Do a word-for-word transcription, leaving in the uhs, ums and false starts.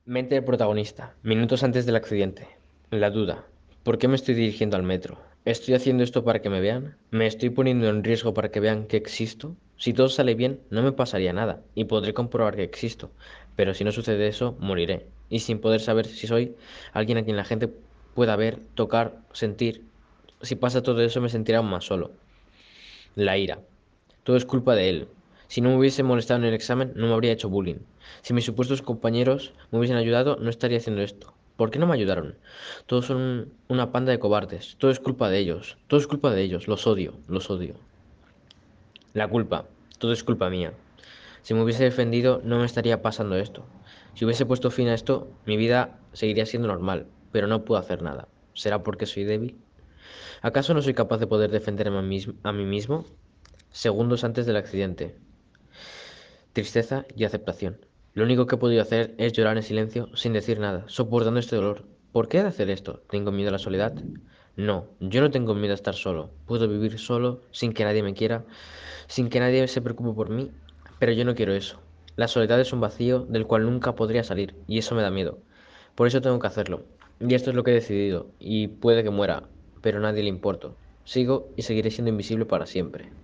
Mente del protagonista, minutos antes del accidente. La duda. ¿Por qué me estoy dirigiendo al metro? ¿Estoy haciendo esto para que me vean? ¿Me estoy poniendo en riesgo para que vean que existo? Si todo sale bien, no me pasaría nada y podré comprobar que existo. Pero si no sucede eso, moriré. Y sin poder saber si soy alguien a quien la gente pueda ver, tocar, sentir. Si pasa todo eso, me sentiré aún más solo. La ira. Todo es culpa de él. Si no me hubiese molestado en el examen, no me habría hecho bullying. Si mis supuestos compañeros me hubiesen ayudado, no estaría haciendo esto. ¿Por qué no me ayudaron? Todos son una panda de cobardes. Todo es culpa de ellos. Todo es culpa de ellos. Los odio. Los odio. La culpa. Todo es culpa mía. Si me hubiese defendido, no me estaría pasando esto. Si hubiese puesto fin a esto, mi vida seguiría siendo normal. Pero no puedo hacer nada. ¿Será porque soy débil? ¿Acaso no soy capaz de poder defenderme a mí mis- a mí mismo? Segundos antes del accidente. Tristeza y aceptación. Lo único que he podido hacer es llorar en silencio, sin decir nada, soportando este dolor. ¿Por qué he de hacer esto? ¿Tengo miedo a la soledad? No, yo no tengo miedo a estar solo. Puedo vivir solo, sin que nadie me quiera, sin que nadie se preocupe por mí. Pero yo no quiero eso. La soledad es un vacío del cual nunca podría salir, y eso me da miedo. Por eso tengo que hacerlo. Y esto es lo que he decidido, y puede que muera, pero a nadie le importo. Sigo y seguiré siendo invisible para siempre.